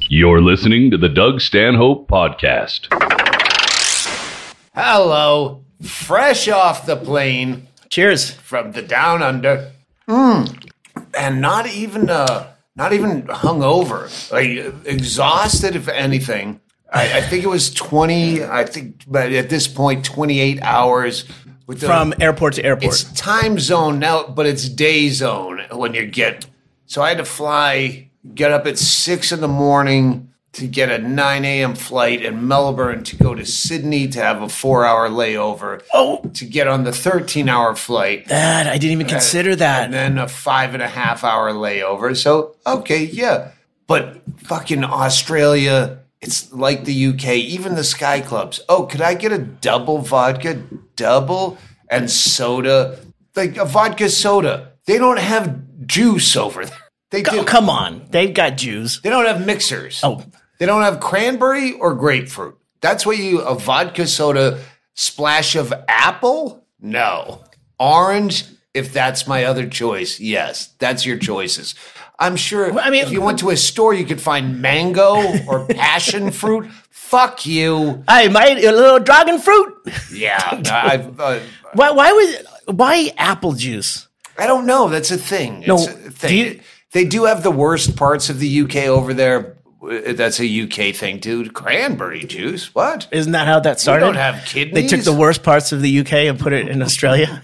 You're listening to the Doug Stanhope Podcast. Hello, fresh off the plane. Cheers. From the down under. And not even hungover. Like, exhausted, if anything. I think it was 20, but at this point, 28 hours. From airport to airport. It's time zone now, but it's day zone when you get. So I had to get up at 6 in the morning to get a 9 a.m. flight in Melbourne to go to Sydney to have a 4-hour layover. Oh. To get on the 13-hour flight. That, I didn't even consider that. And then a 5.5-hour layover. So, okay, yeah. But fucking Australia, it's like the UK, even the Sky Clubs. Oh, could I get a double vodka, and soda? Like a vodka soda. They don't have juice over there. They do. Come on. They've got juice. They don't have mixers. Oh. They don't have cranberry or grapefruit. That's what a vodka soda, splash of apple? No. Orange, if that's my other choice, yes. That's your choices. I'm sure if you went to a store, you could find mango or passion fruit. Fuck you. Hey, mate, a little dragon fruit? Yeah. Why apple juice? I don't know. That's a thing. No, it's a thing. They do have the worst parts of the UK over there. That's a UK thing, dude. Cranberry juice? What? Isn't that how that started? We don't have kidneys. They took the worst parts of the UK and put it in Australia.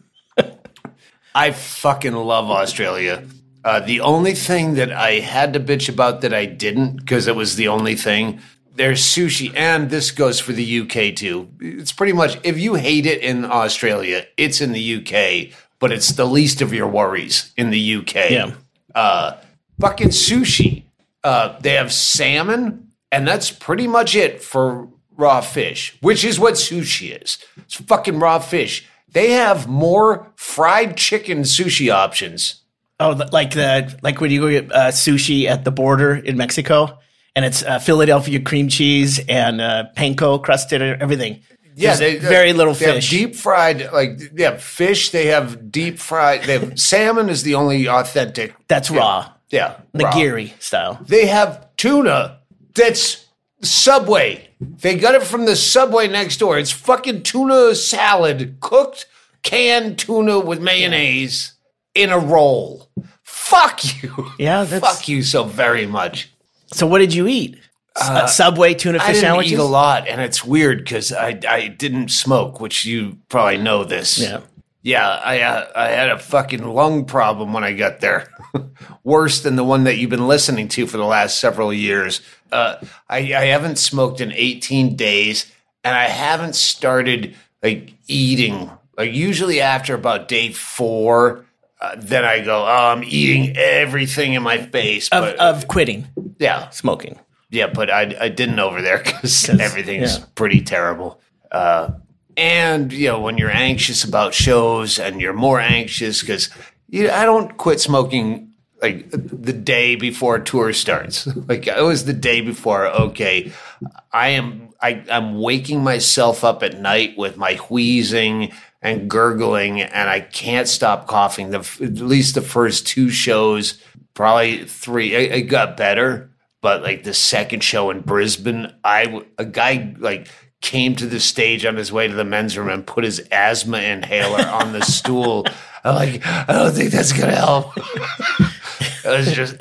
I fucking love Australia. The only thing that I had to bitch about that I didn't, because it was the only thing, there's sushi, and this goes for the UK too. It's pretty much, if you hate it in Australia, it's in the UK, but it's the least of your worries in the UK. Yeah. Fucking sushi. They have salmon, and that's pretty much it for raw fish, which is what sushi is. It's fucking raw fish. They have more fried chicken sushi options. Oh, like when you go get sushi at the border in Mexico, and it's Philadelphia cream cheese and panko crusted and everything. Yeah, very little fish. Have deep fried, fish. They have deep fried. They have salmon is the only authentic. That's raw. Yeah, nigiri style. They have tuna. That's Subway. They got it from the Subway next door. It's fucking tuna salad, cooked canned tuna with mayonnaise in a roll. Fuck you. Yeah, fuck you so very much. So what did you eat? Subway tuna fish sandwiches? I didn't eat a lot, and it's weird because I didn't smoke, which you probably know this. Yeah. Yeah, I had a fucking lung problem when I got there. Worse than the one that you've been listening to for the last several years. I haven't smoked in 18 days, and I haven't started eating. Usually after about day 4, then I go, I'm eating everything in my face. Of quitting. Yeah. Smoking. Yeah, but I didnnn't over there because everything's pretty terrible. And, when you're anxious about shows and you're more anxious because I don't quit smoking the day before a tour starts. It was the day before, okay, I'm waking myself up at night with my wheezing and gurgling, and I can't stop coughing. At least the first 2 shows, probably 3, it got better. But the second show in Brisbane, a guy came to the stage on his way to the men's room and put his asthma inhaler on the stool. I'm like, I don't think that's gonna help. It was just,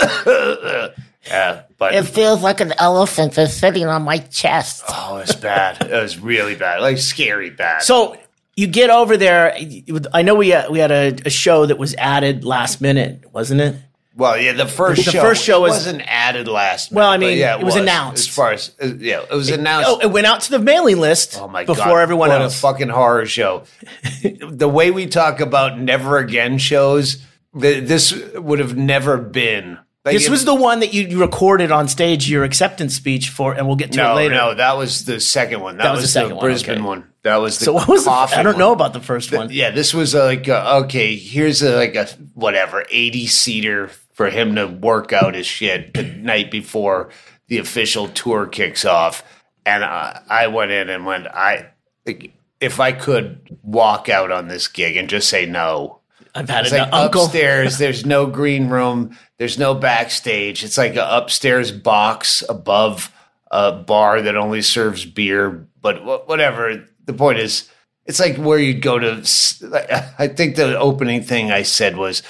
yeah. But it feels like an elephant is sitting on my chest. Oh, it's bad. It was really bad, scary bad. So you get over there. I know we had a show that was added last minute, wasn't it? Well, yeah, the first show wasn't added last minute. Well, I mean, it was announced. As far as, it was announced. It went out to the mailing list before everyone else. What a fucking horror show. The way we talk about Never Again shows, this would have never been. This was the one that you recorded on stage, your acceptance speech for, and we'll get to it later. No, that was the second one. That was the second Brisbane one. That was the So what was coffee I don't one. know about the first one. Yeah, this was okay, here's a whatever, 80-seater for him to work out his shit the night before the official tour kicks off. And I went in and if I could walk out on this gig and just say no, I've had It's an like uncle. upstairs. There's no green room. There's no backstage. It's like an upstairs box above a bar that only serves beer. But whatever. The point is, it's like where you'd go to. I think the opening thing I said was,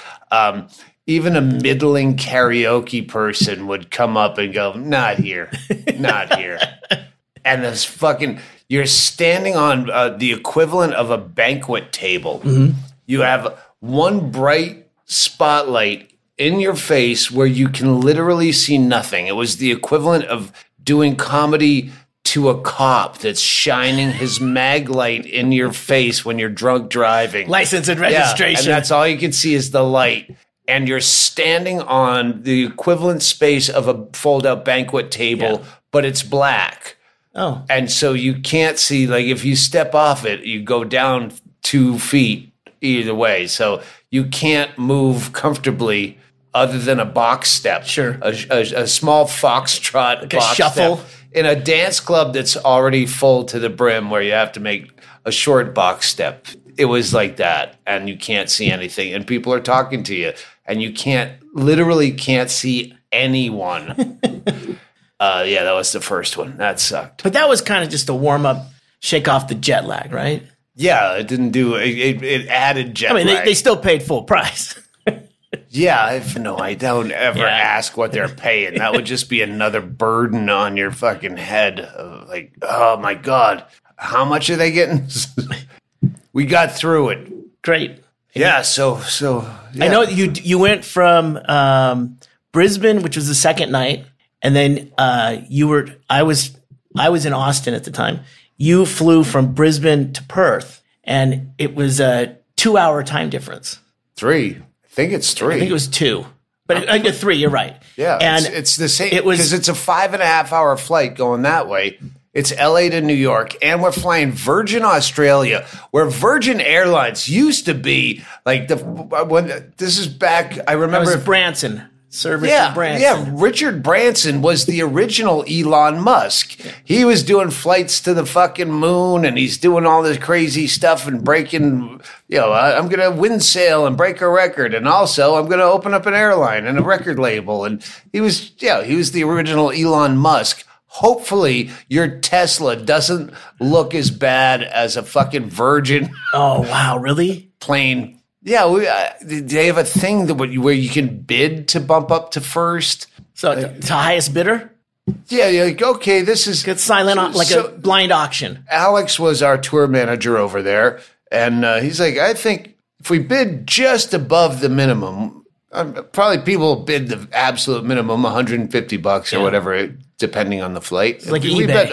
even a middling karaoke person would come up and go, "Not here, not here." And this fucking, you're standing on the equivalent of a banquet table. Mm-hmm. You have one bright spotlight in your face where you can literally see nothing. It was the equivalent of doing comedy to a cop that's shining his mag light in your face when you're drunk driving. License and registration. Yeah, and that's all you can see is the light. And you're standing on the equivalent space of a fold-out banquet table, but it's black. Oh. And so you can't see, like, if you step off it, you go down 2 feet either way. So you can't move comfortably other than a box step. Sure. A small foxtrot like a box shuffle. step. In a dance club that's already full to the brim where you have to make a short box step. It was like that, and you can't see anything, and people are talking to you, and you literally can't see anyone. Yeah, that was the first one. That sucked. But that was kind of just a warm up, shake off the jet lag, right? Yeah, it didn't do it added jet lag. They still paid full price. Yeah, I don't ever ask what they're paying. That would just be another burden on your fucking head. Like, oh my God, how much are they getting? We got through it. Great. Yeah, so yeah. I know you went from Brisbane, which was the second night, and then I was in Austin at the time. You flew from Brisbane to Perth, and it was a 2-hour time difference. 3. I think it's 3. I think it was 2. But I did 3, you're right. Yeah, and it's the same. It was because it's a 5.5 hour flight going that way. It's LA to New York, and we're flying Virgin Australia, where Virgin Airlines used to be like this is back. I remember It was Branson. Sir Richard Branson. Yeah, Richard Branson was the original Elon Musk. He was doing flights to the fucking moon, and he's doing all this crazy stuff and breaking, I'm going to wind sail and break a record, and also I'm going to open up an airline and a record label. And he was the original Elon Musk. Hopefully your Tesla doesn't look as bad as a fucking Virgin. Oh, wow, really? Plane. Yeah, they have a thing where you can bid to bump up to first. So to highest bidder? Yeah, you're like, okay, this is Get silent, a blind auction. Alex was our tour manager over there, and he's like, I think if we bid just above the minimum, probably people bid the absolute minimum, $150 or whatever, depending on the flight. Like we eBay. bet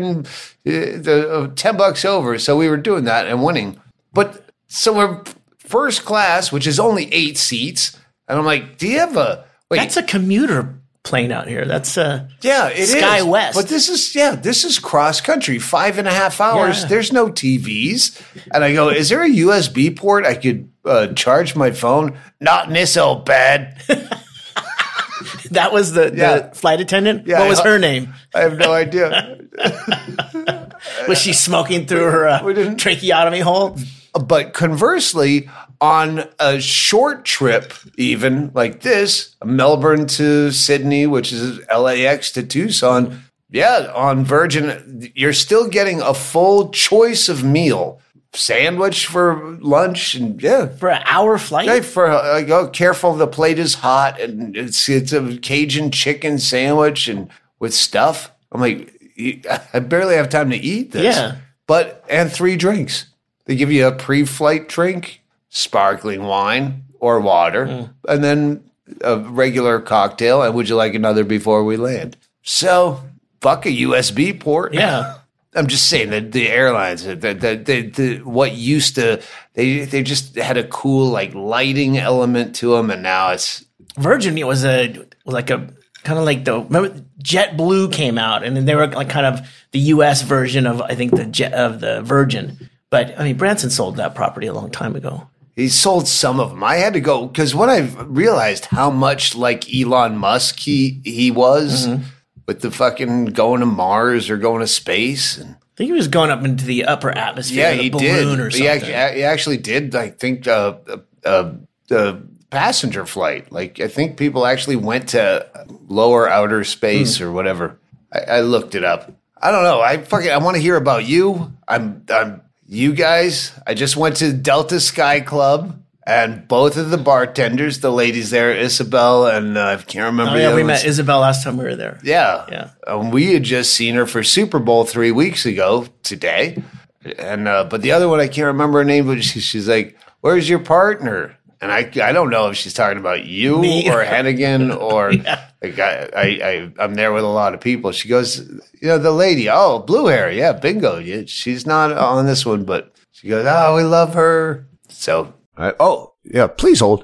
$10 over, so we were doing that and winning. But so we're first class, which is only 8 seats, and I'm like, do you have That's a commuter plane out here. That's it Sky is. West. But this is cross country, 5.5 hours. Yeah. There's no TVs. And I go, is there a USB port I could charge my phone? Not in this old bed. That was the flight attendant? Yeah, What was her name? I have no idea. Was she smoking through her tracheotomy hole? But conversely, on a short trip, even like this, Melbourne to Sydney, which is LAX to Tucson, on Virgin, you're still getting a full choice of meal. Sandwich for lunch, and For an hour flight? Careful, the plate is hot, and it's a Cajun chicken sandwich and with stuff. I'm like, I barely have time to eat this. Yeah. And 3 drinks. They give you a pre-flight drink, sparkling wine or water, and then a regular cocktail. And would you like another before we land? So, fuck a USB port. Yeah. I'm just saying that the airlines, what used to, they just had a cool like lighting element to them, and now it's Virgin was remember JetBlue came out, and then they were like kind of the U.S. version of I think the Virgin. But I mean, Branson sold that property a long time ago. He sold some of them. I had to go because when I realized how much like Elon Musk he was with the fucking going to Mars or going to space, and I think he was going up into the upper atmosphere. yeah, in a he balloon did. or something. He actually did. I think the passenger flight. Like, I think people actually went to lower outer space or whatever. I looked it up. I don't know. I want to hear about you. I'm you guys. I just went to Delta Sky Club. And both of the bartenders, the ladies there, Isabel and I can't remember. Oh, yeah, we met Isabel last time we were there. Yeah. We had just seen her for Super Bowl 3 weeks ago today. And but the other one, I can't remember her name, but she's like, "Where's your partner?" And I don't know if she's talking about you or Hennigan or like I'm there with a lot of people. She goes, the lady, blue hair, yeah, bingo. Yeah, she's not on this one, but she goes, "Oh, we love her." So. Yeah, please hold.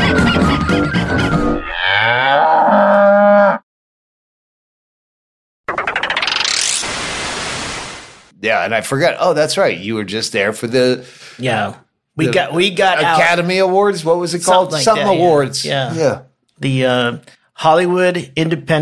Yeah, and I forgot. Oh, that's right. You were just there for the we got Academy Awards. What was it called? Something Awards. Yeah. The Hollywood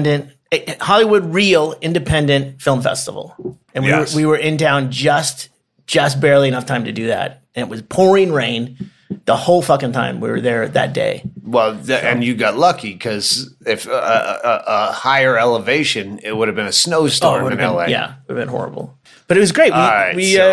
Real Independent Film Festival, and we were in town just barely enough time to do that, and it was pouring rain. The whole fucking time we were there that day. Well, and you got lucky because if a higher elevation, it would have been a snowstorm in LA. Yeah, it would have been horrible. But it was great. What do you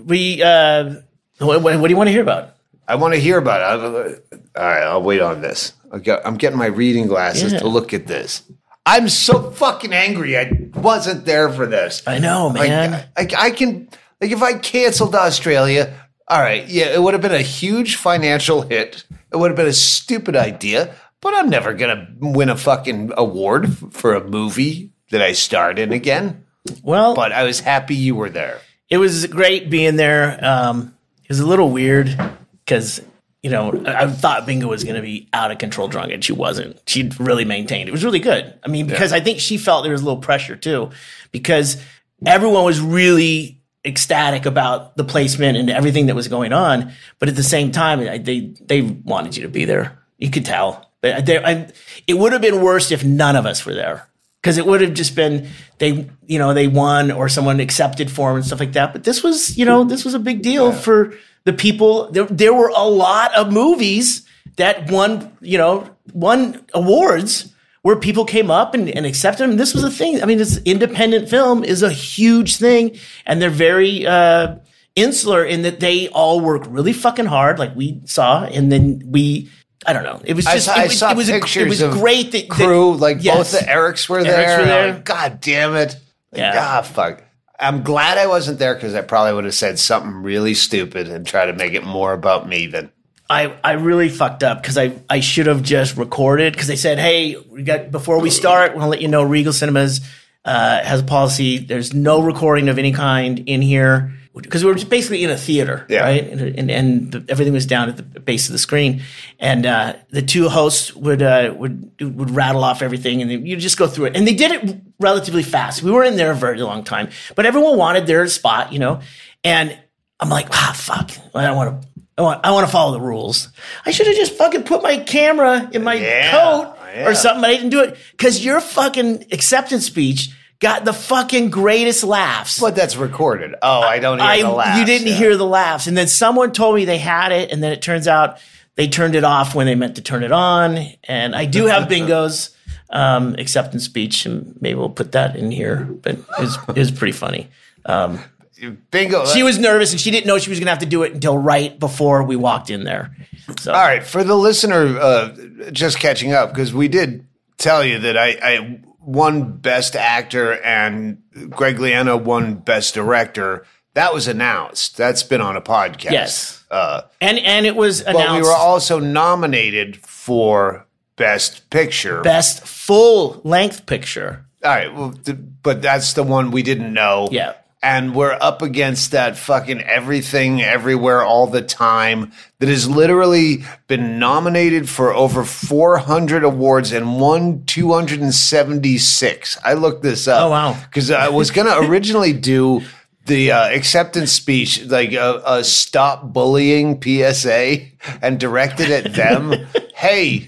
want to hear about? I want to hear about it. All right, I'll wait on this. I'm getting my reading glasses to look at this. I'm so fucking angry. I wasn't there for this. I know, man. I can if I canceled Australia. All right, yeah, it would have been a huge financial hit. It would have been a stupid idea, but I'm never going to win a fucking award for a movie that I starred in again. Well, but I was happy you were there. It was great being there. It was a little weird because, I thought Bingo was going to be out of control drunk, and she wasn't. She really maintained. It was really good. I mean, because I think she felt there was a little pressure, too, because everyone was really ecstatic about the placement and everything that was going on, but at the same time, they wanted you to be there. You could tell. It would have been worse if none of us were there, because it would have just been they won or someone accepted for them and stuff like that. But this was a big deal for the people. There were a lot of movies that won awards where people came up and accepted them. This was a thing. I mean, this independent film is a huge thing, and they're very insular in that they all work really fucking hard, like we saw, and then I don't know. It was just it was great that crew, both the Erics were there. Like, God damn it. Fuck. I'm glad I wasn't there because I probably would have said something really stupid and tried to make it more about me than. I really fucked up because I should have just recorded, because they said, hey, before we start, we're going to let you know Regal Cinemas has a policy. There's no recording of any kind in here, because we were just basically in a theater, right? And everything was down at the base of the screen. And the two hosts would rattle off everything, and you just go through it. And they did it relatively fast. We were in there a very long time, but everyone wanted their spot, And I'm like, fuck, I want to follow the rules. I should have just fucking put my camera in my coat or something, but I didn't do it because your fucking acceptance speech got the fucking greatest laughs. But that's recorded. Oh, I don't hear the laughs. You didn't hear the laughs. And then someone told me they had it, and then it turns out they turned it off when they meant to turn it on. And I do have Bingo's acceptance speech, and maybe we'll put that in here. But it was pretty funny. Bingo. She was nervous, and she didn't know she was going to have to do it until right before we walked in there. So. All right. For the listener just catching up, because we did tell you that I won Best Actor and Greg Liano won Best Director. That was announced. That's been on a podcast. Yes. And it was announced. But we were also nominated for Best Picture. Best full-length picture. All right. Well, but that's the one we didn't know. Yeah. And we're up against that fucking Everything, Everywhere, All the Time that has literally been nominated for over 400 awards and won 276. I looked this up. Oh, wow. Because I was going to originally do the acceptance speech, like a stop bullying PSA, and directed at them. Hey,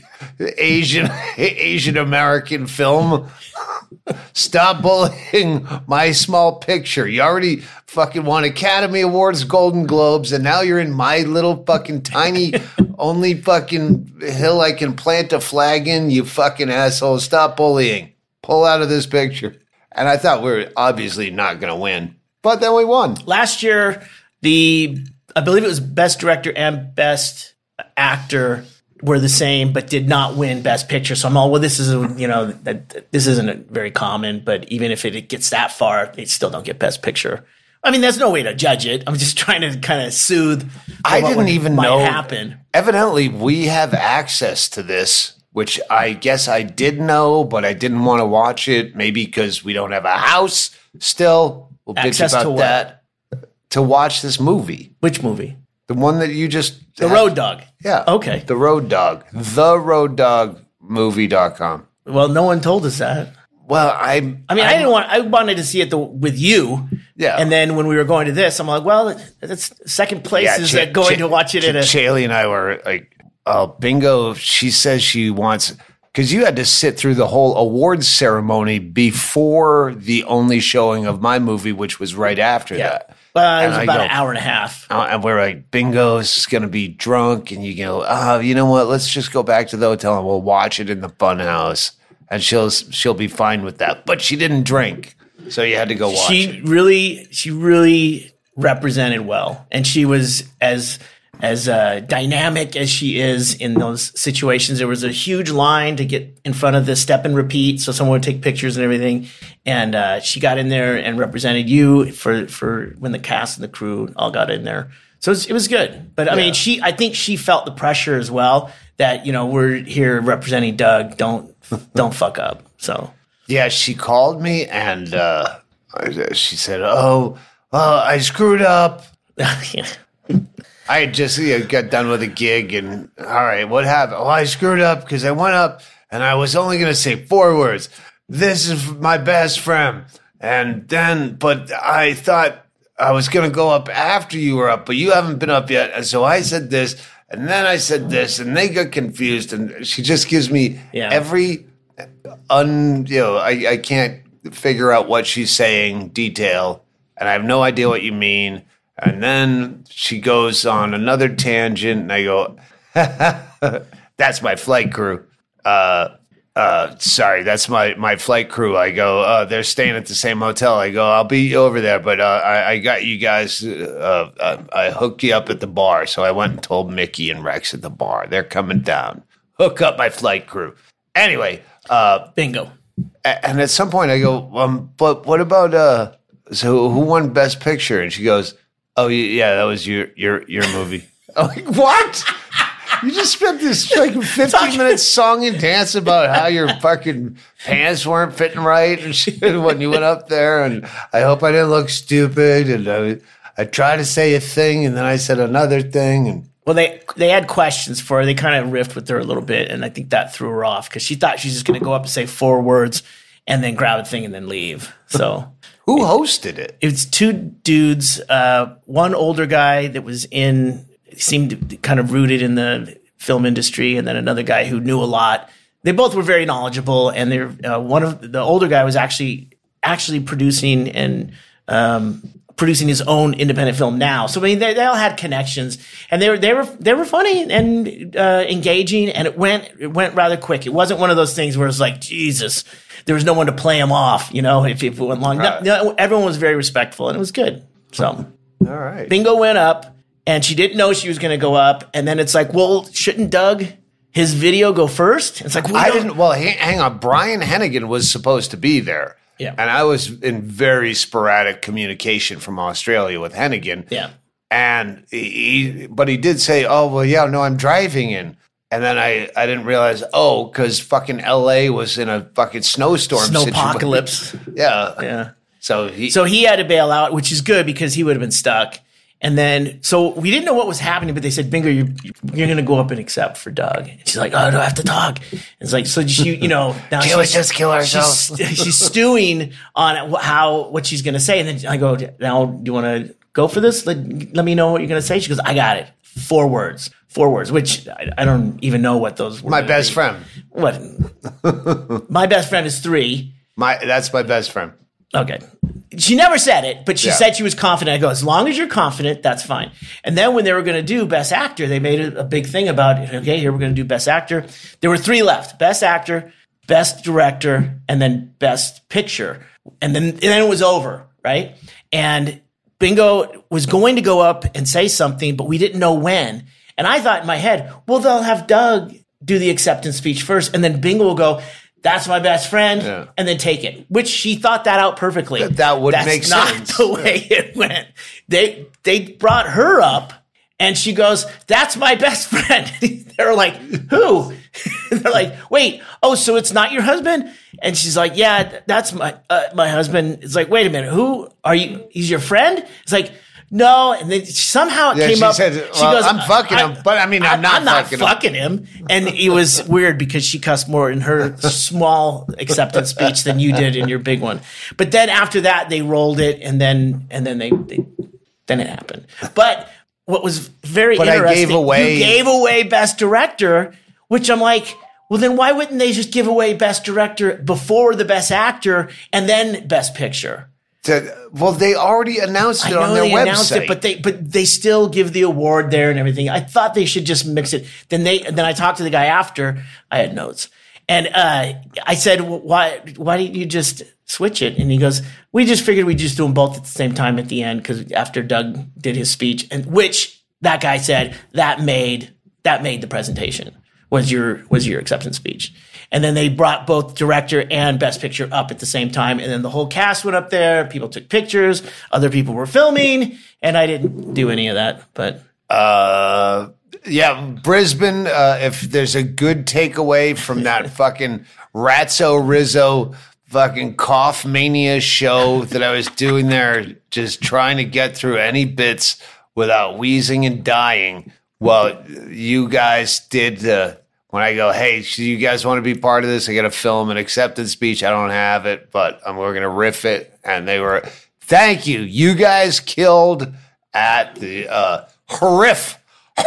Asian American film. Stop bullying my small picture. You already fucking won Academy Awards, Golden Globes, and now you're in my little fucking tiny Only fucking hill I can plant a flag in, you fucking asshole. Stop bullying. Pull out of this picture. And I thought we were obviously not going to win. But then we won. Last year, I believe it was Best Director and Best Actor were the same, but did not win Best Picture. So I'm all, well, this is, this isn't very common, but even if it gets that far, they still don't get Best Picture. I mean, there's no way to judge it. I'm just trying to kind of soothe. I didn't even know. Happen. Evidently, we have access to this, which I guess I did know, but I didn't want to watch it. Maybe because we don't have a house still. We'll bitch Access to about what? that. To watch this movie. Which movie? The one that you just... The Road Dog. Yeah. Okay. The Road Dog. TheRoadDogMovie.com. Well, no one told us that. Well, I wanted to see it with you. Yeah. And then when we were going to this, I'm like, well, that's second place is going to watch it at a... Shaylee and I were like, oh, bingo. She says she wants... Because you had to sit through the whole awards ceremony before the only showing of my movie, which was right after that. Well, it was about an hour and a half. And we're like, bingo's going to be drunk. And you go, you know what? Let's just go back to the hotel and we'll watch it in the fun house. And she'll be fine with that. But she didn't drink. So you had to go watch it. She really represented well. And she was as dynamic as she is in those situations. There was a huge line to get in front of the step and repeat, so someone would take pictures and everything. And she got in there and represented you for when the cast and the crew all got in there. So it was good. But I mean, I think she felt the pressure as well that, we're here representing Doug. Don't fuck up. So yeah, she called me and she said, I screwed up. I had just got done with a gig and, all right, what happened? Oh, I screwed up because I went up and I was only going to say 4 words. This is my best friend. And then, but I thought I was going to go up after you were up, but you haven't been up yet. And so I said this and then I said this and they got confused. And she just gives me every, I can't figure out what she's saying, detail. And I have no idea what you mean. And then she goes on another tangent, and I go, that's my flight crew. Sorry, that's my flight crew. I go, they're staying at the same hotel. I go, I'll be over there, but I got you guys, I hooked you up at the bar. So I went and told Mickey and Rex at the bar. They're coming down. Hook up my flight crew. Anyway. Bingo. And at some point I go, but what about, so who won Best Picture? And she goes, oh yeah, that was your movie. I'm like, what? You just spent this like 15-minute song and dance about how your fucking pants weren't fitting right and shit when you went up there, and I hope I didn't look stupid, and I tried to say a thing and then I said another thing, and well, they had questions for her. They kind of riffed with her a little bit, and I think that threw her off because she thought she was just going to go up and say 4 words and then grab a thing and then leave. So. Who hosted it? It was 2 dudes, one older guy that seemed kind of rooted in the film industry, and then another guy who knew a lot. They both were very knowledgeable, and one of the older guy was actually producing and producing his own independent film now. So I mean, they all had connections, and they were funny and engaging, and it went rather quick. It wasn't one of those things where it's like, Jesus, there was no one to play him off, if it went long. Right. No, everyone was very respectful, and it was good. So, all right. Bingo went up, and she didn't know she was going to go up, and then it's like, well, shouldn't Doug, his video, go first? It's like, hang on. Brian Hennigan was supposed to be there. Yeah. And I was in very sporadic communication from Australia with Hennigan. Yeah. And but he did say, oh, well, yeah, no, I'm driving in. And then I didn't realize, because fucking LA was in a fucking snowstorm. Snowpocalypse. Yeah. Yeah. So he had to bail out, which is good because he would have been stuck. And then, so we didn't know what was happening, but they said, Bingo, you're going to go up and accept for Doug. And she's like, oh, do I have to talk? And it's like, so now can we just kill ourselves? She's stewing on what she's going to say. And then I go, now, do you want to go for this? Let me know what you're going to say. She goes, I got it. 4 words, which I don't even know what those were. My best friend. What? My best friend is 3. That's my best friend. Okay. She never said it, but she Yeah. said she was confident. I go, as long as you're confident, that's fine. And then when they were going to do Best Actor, they made a big thing about, okay, here we're going to do Best Actor. There were 3 left: Best Actor, Best Director, and then Best Picture. And then it was over, right? And Bingo was going to go up and say something, but we didn't know when. And I thought in my head, well, they'll have Doug do the acceptance speech first, and then Bingo will go, that's my best friend, and then take it, which she thought that out perfectly. That would make That's sense. not the way it went. They brought her up, and she goes, that's my best friend. They're like, who? They're like, wait, oh, so it's not your husband? And she's like, yeah, that's my husband. It's like, wait a minute, who are you? He's your friend? It's like, no. And then somehow it came she up. said, she well, goes, I'm fucking him, but I mean, I'm not fucking him. And it was weird because she cussed more in her small acceptance speech than you did in your big one. But then after that, they rolled it, and then then it happened. But what was very But I interesting, gave you gave away Best Director, which I'm like, well, then why wouldn't they just give away Best Director before the Best Actor and then Best Picture? Well, they already announced it on their they website. announced it, but they still give the award there and everything. I thought they should just mix it. Then I talked to the guy after. I had notes, and I said, well, why didn't you just switch it? And he goes, we just figured we'd just do them both at the same time at the end, because after Doug did his speech, and which that guy said that made the presentation was your acceptance speech. And then they brought both director and best picture up at the same time. And then the whole cast went up there. People took pictures. Other people were filming. And I didn't do any of that. But yeah, Brisbane, if there's a good takeaway from that fucking Ratso Rizzo fucking cough mania show that I was doing there, just trying to get through any bits without wheezing and dying. Well, you guys did when I go, hey, you guys want to be part of this? I got to film an acceptance speech. I don't have it, but we're going to riff it. And they were, thank you. You guys killed at the HRIFF,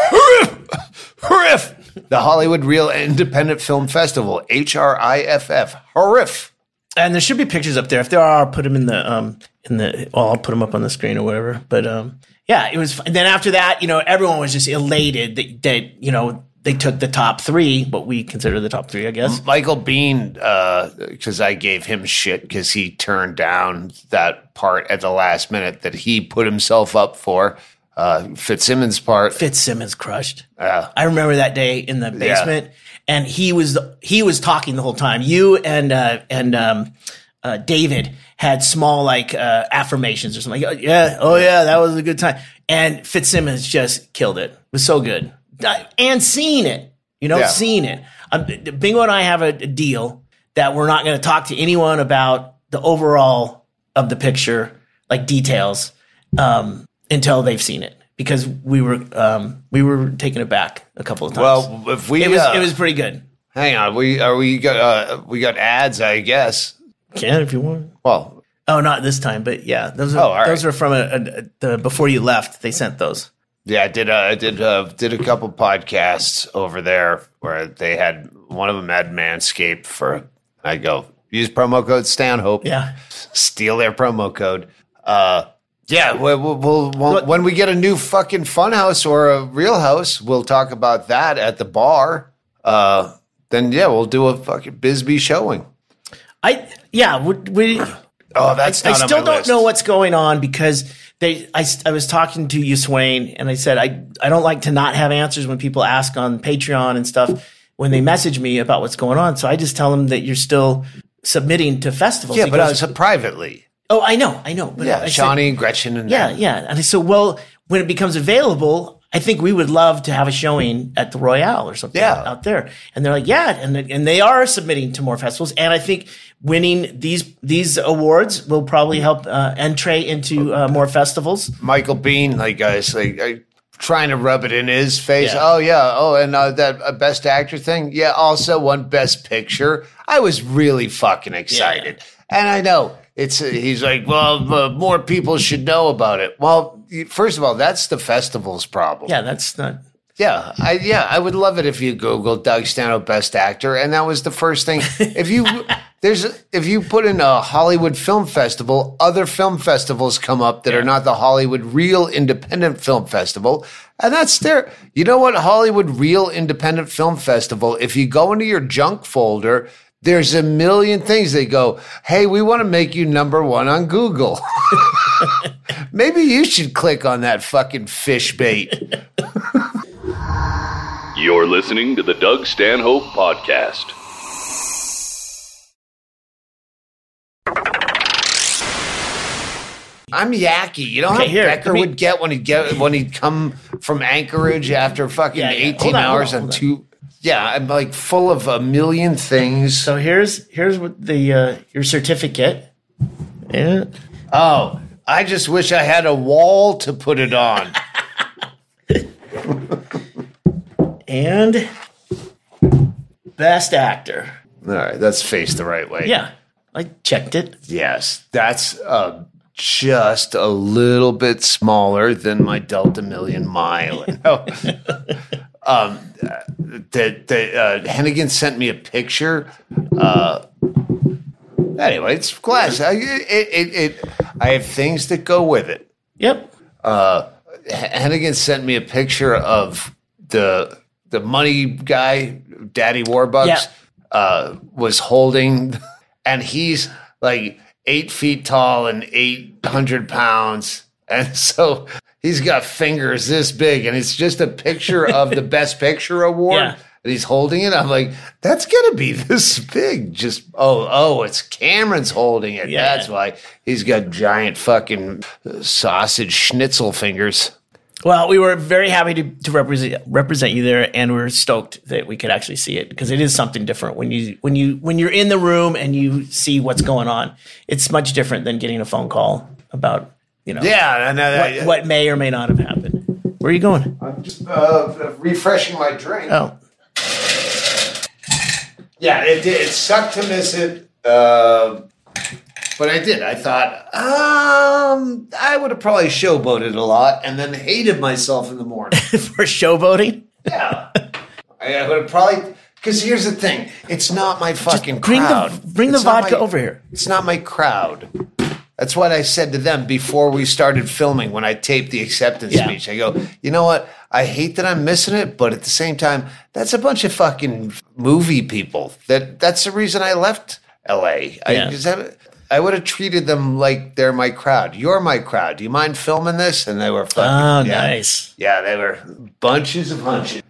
the Hollywood Real Independent Film Festival, HRIFF, HRIFF. and there should be pictures up there. If there are, I'll put them in the well, I'll put them up on the screen or whatever. But yeah, it was. And then after that, everyone was just elated that they took the top 3, what we consider the top 3, I guess. Michael Biehn, because I gave him shit because he turned down that part at the last minute that he put himself up for. Fitzsimmons' part. Fitzsimmons crushed. I remember that day in the basement, and he was talking the whole time. You and David had small affirmations or something. Like, yeah, that was a good time. And Fitzsimmons just killed it. It was so good. And seeing it, seeing it. Bingo and I have a deal that we're not going to talk to anyone about the overall of the picture, like details, until they've seen it, because we were taken aback a couple of times. Well, if we it was pretty good. Hang on, we got ads, I guess. Can if you want. Well, not this time, but yeah, those are from the before you left. They sent those. Yeah, I did a couple podcasts over there where they had one of them had Manscaped for. I go use promo code Stanhope. Yeah, steal their promo code. Yeah, we'll when we get a new fucking Funhouse or a Real House, we'll talk about that at the bar. Then we'll do a fucking Bisbee showing. we. Oh, that's not I still on my don't list. know what's going on, because I was talking to you, Swain, and I said I don't like to not have answers when people ask on Patreon and stuff when they message me about what's going on. So I just tell them that you're still submitting to festivals. Yeah, He but goes, privately. Oh, I know. But Yeah, I said, Shawnee and Gretchen and yeah. And I said, well, when it becomes available, I think we would love to have a showing at the Royale or something out there. And they're like, yeah, and they are submitting to more festivals. And I think winning these awards will probably help entree into more festivals. Michael Biehn, trying to rub it in his face. Yeah. Oh yeah. Oh, and that Best Actor thing. Yeah, also won Best Picture. I was really fucking excited, and I know he's like, well, more people should know about it. Well, first of all, that's the festival's problem. Yeah, that's not. Yeah, I would love it if you Google Doug Stanhope Best Actor, and that was the first thing. If you if you put in a Hollywood Film Festival, other film festivals come up that are not the Hollywood Real Independent Film Festival. And that's there. You know what? Hollywood Real Independent Film Festival, if you go into your junk folder, there's a million things. They go, hey, we want to make you number one on Google. Maybe you should click on that fucking fish bait. You're listening to the Doug Stanhope Podcast. I'm Yaki. You know how Becker would get when he'd come from Anchorage after fucking 18 hours and two. Yeah, I'm like full of a million things. So here's what the your certificate. Yeah. Oh, I just wish I had a wall to put it on. And best actor. All right, that's faced the right way. Yeah, I checked it. Yes, that's just a little bit smaller than my Delta Million Mile. Hennigan sent me a picture. Anyway, it's class. I have things that go with it. Yep. Hennigan sent me a picture of the money guy, Daddy Warbucks, was holding, and he's like 8 feet tall and 800 pounds. And so he's got fingers this big, and it's just a picture of the Best Picture award. Yeah. And he's holding it. I'm like, that's going to be this big. Just, it's Cameron's holding it. Yeah. That's why he's got giant fucking sausage schnitzel fingers. Well, we were very happy to represent you there, and we're stoked that we could actually see it, because it is something different when you're in the room and you see what's going on. It's much different than getting a phone call about what may or may not have happened. Where are you going? I'm just refreshing my drink. Oh, yeah, it sucked to miss it. But I did. I thought, I would have probably showboated a lot and then hated myself in the morning. for showboating? Yeah. I would have probably, because here's the thing. It's not my fucking crowd. Bring the vodka over here. It's not my crowd. That's what I said to them before we started filming when I taped the acceptance speech. I go, you know what? I hate that I'm missing it, but at the same time, that's a bunch of fucking movie people. That's the reason I left LA. Yeah. I would have treated them like they're my crowd. You're my crowd. Do you mind filming this? And they were fucking. Nice. Yeah, they were bunches of hunches.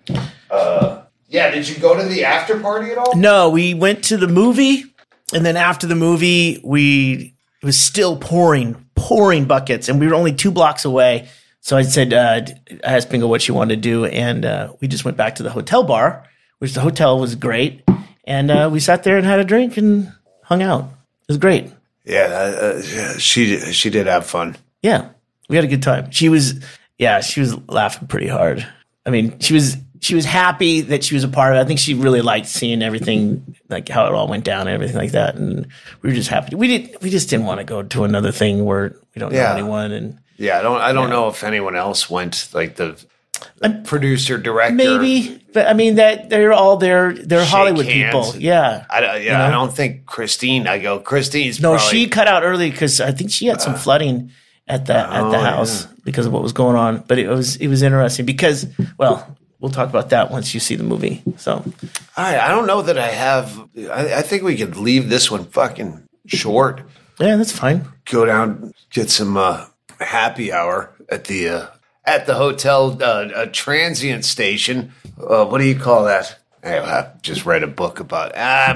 Did you go to the after party at all? No, we went to the movie, and then after the movie, it was still pouring buckets, and we were only 2 blocks away. So I said, I asked Bingo what she wanted to do, and we just went back to the hotel bar, which the hotel was great, and we sat there and had a drink and hung out. It was great. Yeah, she did have fun. Yeah, we had a good time. She was laughing pretty hard. I mean, she was happy that she was a part of it. I think she really liked seeing everything, like how it all went down and everything like that. And we were just happy. We just didn't want to go to another thing where we don't know anyone. And I don't know if anyone else went, like the producer, director. Maybe, but I mean that they're all they're Hollywood people. Yeah. I don't think Christine. Christine's she cut out early because I think she had some flooding at the house because of what was going on. But it was interesting because, well, we'll talk about that once you see the movie. So, all right, I don't know that I have. I think we could leave this one fucking short. Yeah, that's fine. Go down, get some happy hour at the hotel transient station. What do you call that? I just read a book about.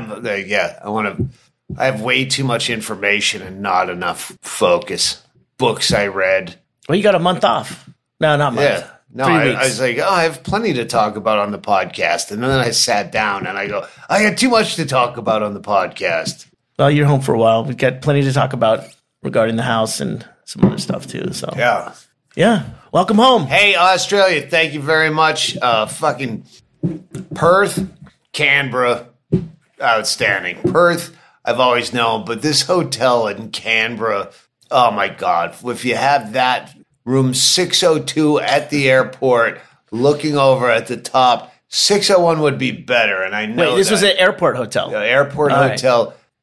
I have way too much information and not enough focus. Books I read. Well, you got a month off. No, not month. Yeah. No, I was like, I have plenty to talk about on the podcast. And then I sat down and I go, I had too much to talk about on the podcast. Well, you're home for a while. We've got plenty to talk about regarding the house and some other stuff too. So yeah. Welcome home. Hey, Australia. Thank you very much. Fucking Perth, Canberra, outstanding. Perth, I've always known, but this hotel in Canberra, oh my God. If you have that room 602 at the airport, looking over at the top, 601 would be better. And I know this was an airport hotel. Airport hotel. Right.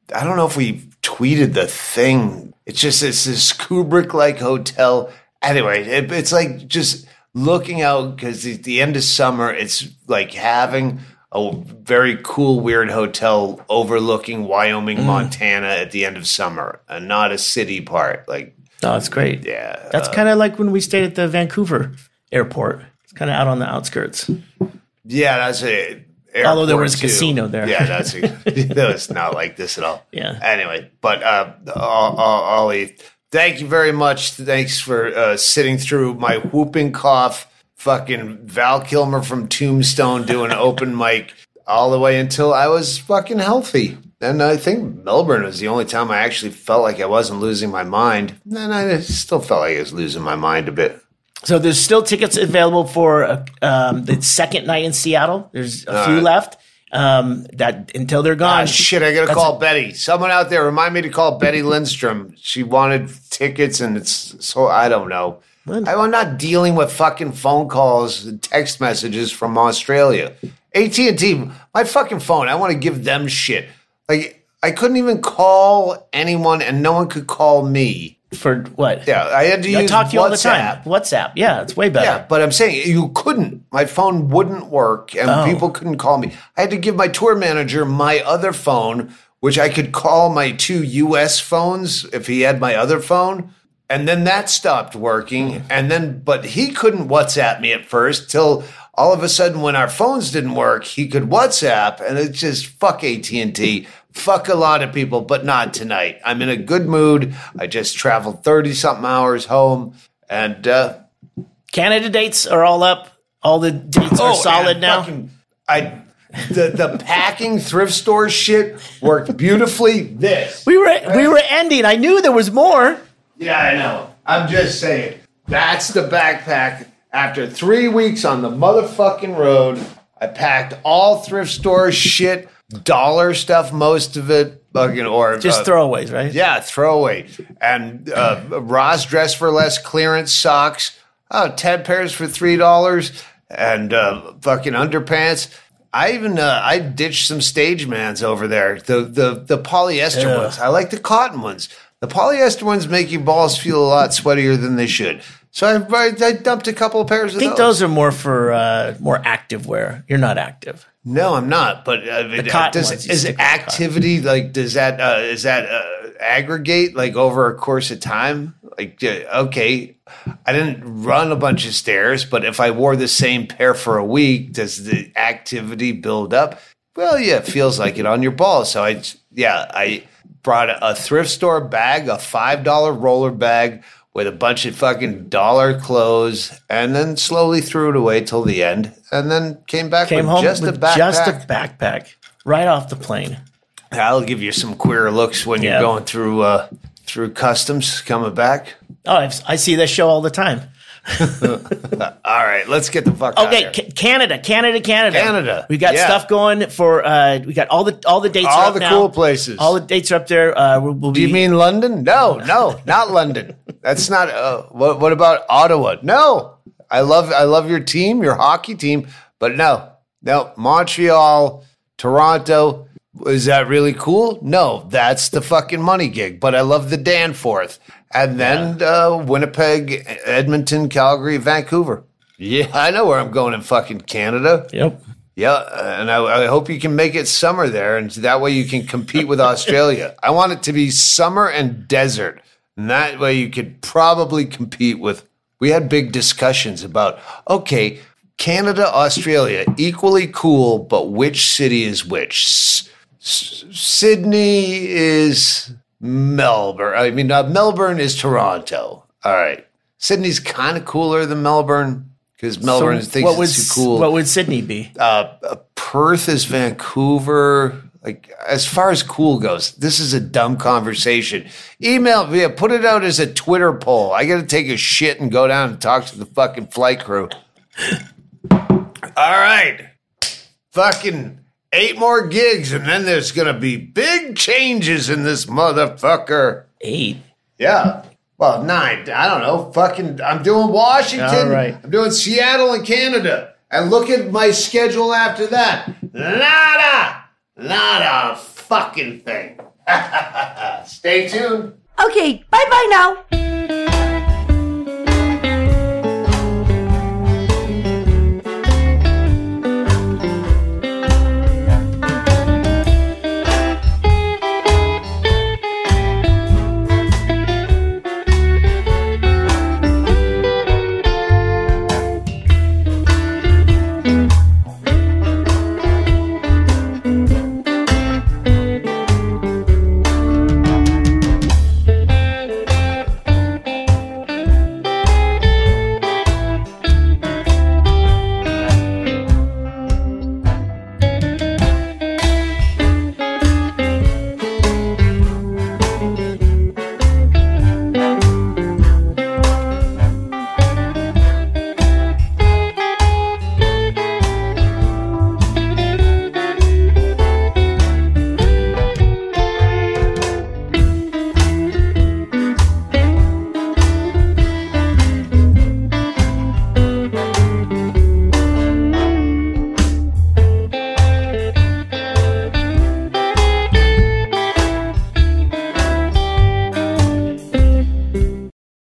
I don't know if we tweeted the thing. It's this Kubrick-like hotel. Anyway, it's like just looking out because at the end of summer, it's like having a very cool, weird hotel overlooking Wyoming, Montana at the end of summer, and not a city part. Like, oh, it's great. Yeah, that's kind of like when we stayed at the Vancouver airport. It's kind of out on the outskirts. Yeah, that's it. Although there was a casino there. Yeah, that was not like this at all. Yeah. Anyway, but Ollie, thank you very much. Thanks for sitting through my whooping cough. Fucking Val Kilmer from Tombstone doing an open mic all the way until I was fucking healthy. And I think Melbourne was the only time I actually felt like I wasn't losing my mind. And I still felt like I was losing my mind a bit. So there's still tickets available for the second night in Seattle. There's a few left. That until they're gone. Shit, I gotta call Betty. Someone out there, remind me to call Betty Lindstrom. She wanted tickets, and it's so I don't know. I'm not dealing with fucking phone calls and text messages from Australia. AT&T, my fucking phone. I want to give them shit. Like I couldn't even call anyone, and no one could call me. For what? Yeah, I had to use talk to you WhatsApp. all the time. WhatsApp, yeah, it's way better. Yeah, but I'm saying you couldn't. My phone wouldn't work, and people couldn't call me. I had to give my tour manager my other phone, which I could call my 2 U.S. phones if he had my other phone, and then that stopped working. But he couldn't WhatsApp me at first till all of a sudden, when our phones didn't work, he could WhatsApp, and it's just fuck AT&T. Fuck a lot of people, but not tonight. I'm in a good mood. I just traveled 30-something hours home. And Canada dates are all up. All the dates are solid now. The packing thrift store shit worked beautifully. We were ending. I knew there was more. Yeah, I know. I'm just saying. That's the backpack. After 3 weeks on the motherfucking road, I packed all thrift store shit. Dollar stuff, most of it, or just throwaways, right? Yeah, throwaway. And Ross Dress for Less clearance socks. 10 pairs for $3, and fucking underpants. I even I ditched some stage mans over there. The polyester ones. I like the cotton ones. The polyester ones make your balls feel a lot sweatier than they should. So I dumped a couple of pairs of those. I think those are more for more active wear. You're not active. No, I'm not. But is activity like does that aggregate like over a course of time? Like okay, I didn't run a bunch of stairs, but if I wore the same pair for a week, does the activity build up? Well, yeah, it feels like it on your balls. So I brought a thrift store bag, a $5 roller bag with a bunch of fucking dollar clothes, and then slowly threw it away till the end, and then came home just a backpack. Just a backpack, right off the plane. That'll give you some queer looks when you're going through customs coming back. Oh, I see that show all the time. All right, let's get the fuck out of here. Canada. We got stuff going for. We got all the dates. All are up the now. Cool places. All the dates are up there. Do you mean London? No, not London. That's not. What about Ottawa? No, I love your team, your hockey team, but no. Montreal, Toronto. Is that really cool? No, that's the fucking money gig. But I love the Danforth. And then Winnipeg, Edmonton, Calgary, Vancouver. Yeah, I know where I'm going in fucking Canada. Yep. Yeah, and I hope you can make it summer there, and that way you can compete with Australia. I want it to be summer and desert, and that way you could probably compete with. We had big discussions about, okay, Canada, Australia, equally cool, but which city is which? Sydney is Melbourne. I mean, Melbourne is Toronto. All right. Sydney's kind of cooler than Melbourne because Melbourne thinks it's too cool. What would Sydney be? Perth is Vancouver. Like, as far as cool goes, this is a dumb conversation. Email me, put it out as a Twitter poll. I got to take a shit and go down and talk to the fucking flight crew. All right. Fucking 8 more gigs, and then there's going to be big changes in this motherfucker. 8? Yeah. Well, 9. I don't know. Fucking, I'm doing Washington. All right. I'm doing Seattle and Canada. And look at my schedule after that. Not a fucking thing. Stay tuned. Okay, bye-bye now.